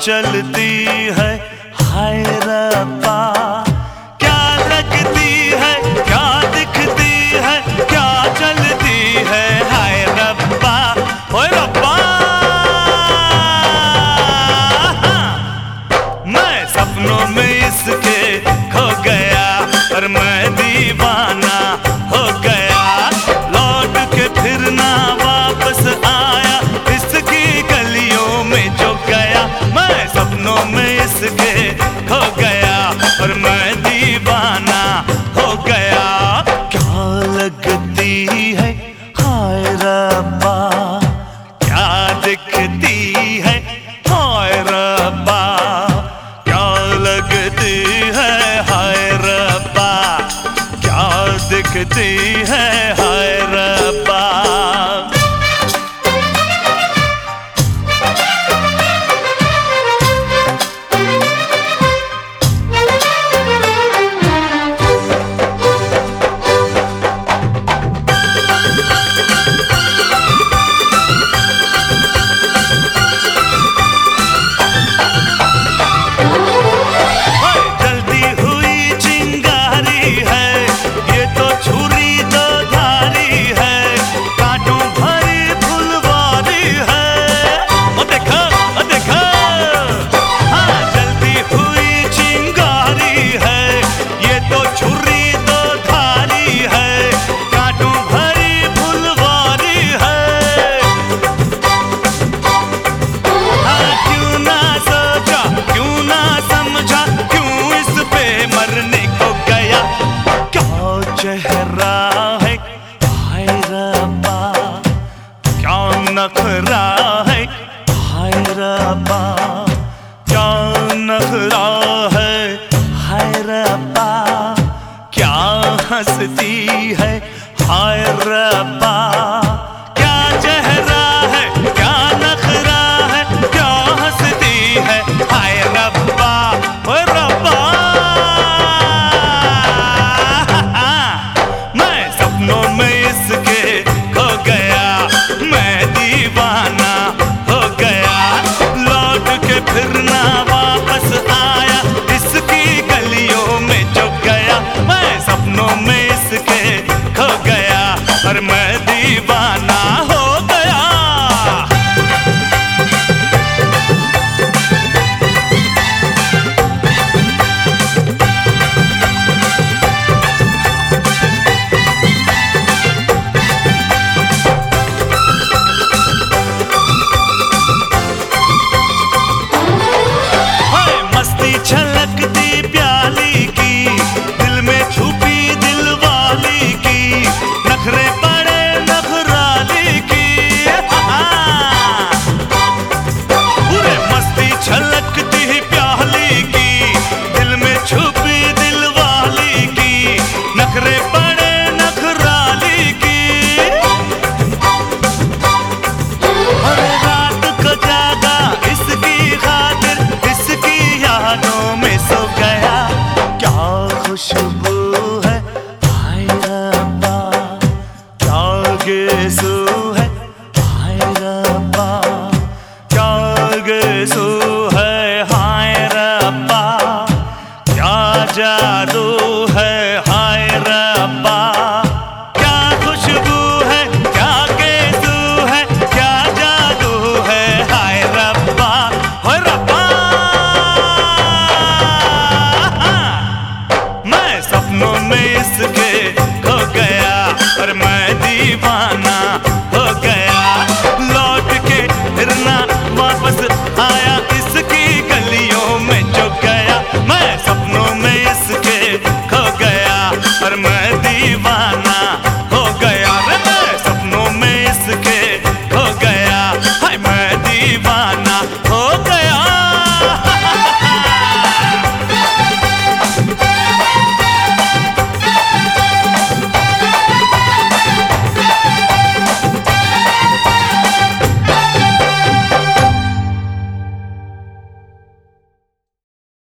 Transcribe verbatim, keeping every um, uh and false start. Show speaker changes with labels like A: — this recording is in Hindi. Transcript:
A: चलती है हाय रब्बा, क्या लगती है, क्या दिखती है, क्या चलती है हाय रब्बा, ओए रब्बा। मैं सपनों में इसके खो गया और मैं दीवाना हो गया, लौट के फिर ना वापस आया इसकी गलियों में जो गया। मैं सपनों में इसके खो गया और मैं दीवाना हो गया। क्या लगती है हाय रब्बा, क्या दिखती है हाय रब्बा, क्या लगती है हाय रब्बा, क्या दिखती है हाय रब्बा। चेहरा है हाय रब्बा, क्या नखरा है हाय रब्बा, क्या नखरा है हाय रब्बा, क्या हंसती है हाय रब्बा, क्या चेहरा है, क्या नखरा है, क्या हंसती है हाय रब्बा, ओए रब्बा। सपनों में इसके खो गया, मैं दीवाना हो गया, लौट के फिर ना वापस आया इसकी गलियों में जो गया। मैं सपनों में इसके खो गया और मैं दीवाना हो गया। छलकती प्याली की, दिल में छुपी दिल वाली की, नखरे पड़े नखराली की, पूरे मस्ती छलकती प्याली की, दिल में छुपी दिल वाली की, नखरे पड़े नखराली की। हर रात को जागा इसकी खातिर, इसकी यादों में सो गया। क्या खुशबू है हाय रब्बा, क्या गेसू है हाय रब्बा, क्या गेसू है हाय रब्बा, क्या जादू है हाय रब्बा, क्या खुशबू है, क्या गेसू है, क्या जादू है हाय रब्बा, ओए रब्बा। सपनों में इसके खो गया और मैं दीवाना हो गया, लौट के फिर ना वापस आया